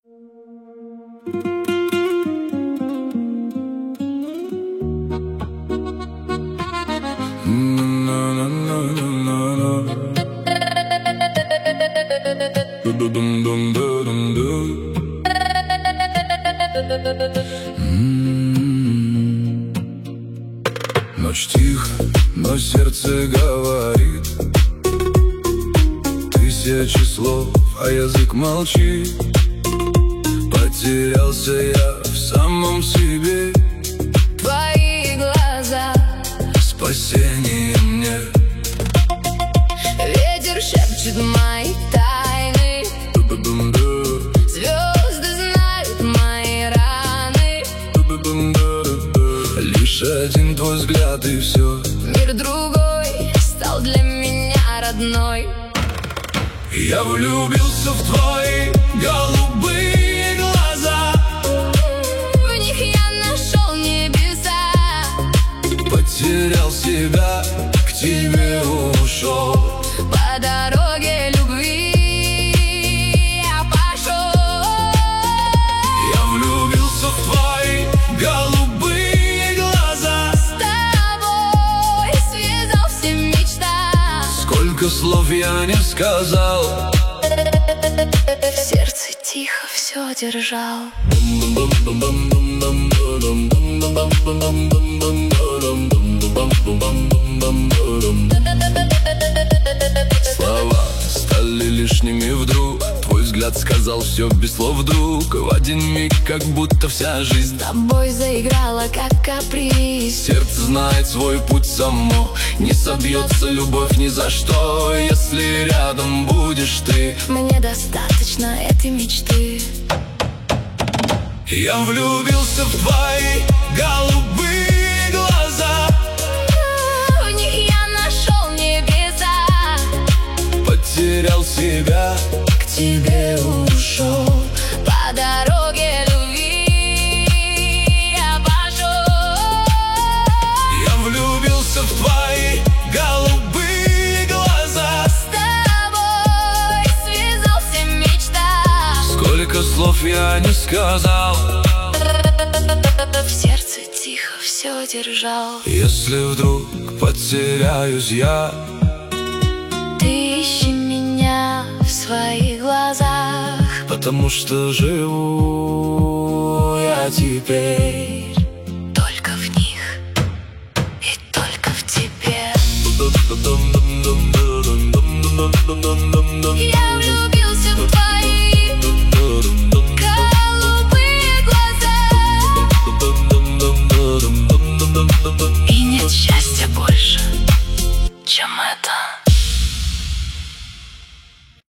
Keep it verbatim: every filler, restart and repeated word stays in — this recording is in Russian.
Ночь тихо, но сердце говорит тысячи слов, а язык молчит. Потерялся я в самом себе. Твои глаза спасение мне. Ветер шепчет мои тайны. Звезды знают мои раны. Лишь один твой взгляд и все. Мир другой стал для меня родной. Я влюбился в твои голубые глаза. В них я нашел небеса. Потерял себя, к тебе ушел. По дороге любви я пошел. Я влюбился в твои голубые глаза. С тобой связался мечта. Сколько слов я не сказал, в сердце тихо все держал. Слова стали лишними вдруг. Твой взгляд сказал все без слов вдруг. В один миг, как будто вся жизнь С тобой заиграла, как каприз. Сердце знает свой путь само. Не собьется любовь ни за что, если рядом будешь ты. Мне достаточно этой мечты. Я влюбился в твои голубые глаза. В них я нашел небеса. Потерял себя, К тебе ушел. По дороге любви я пошел. я влюбился в твои голубые глаза. С тобой связался мечта. Сколько слов я не сказал, В сердце тихо все держал. если вдруг потеряюсь я. Ты ищи меня в своих глазах. Потому что живу я теперь Только в них и только в тебе. Я влюбился в твои голубые глаза. И нет счастья больше, чем это.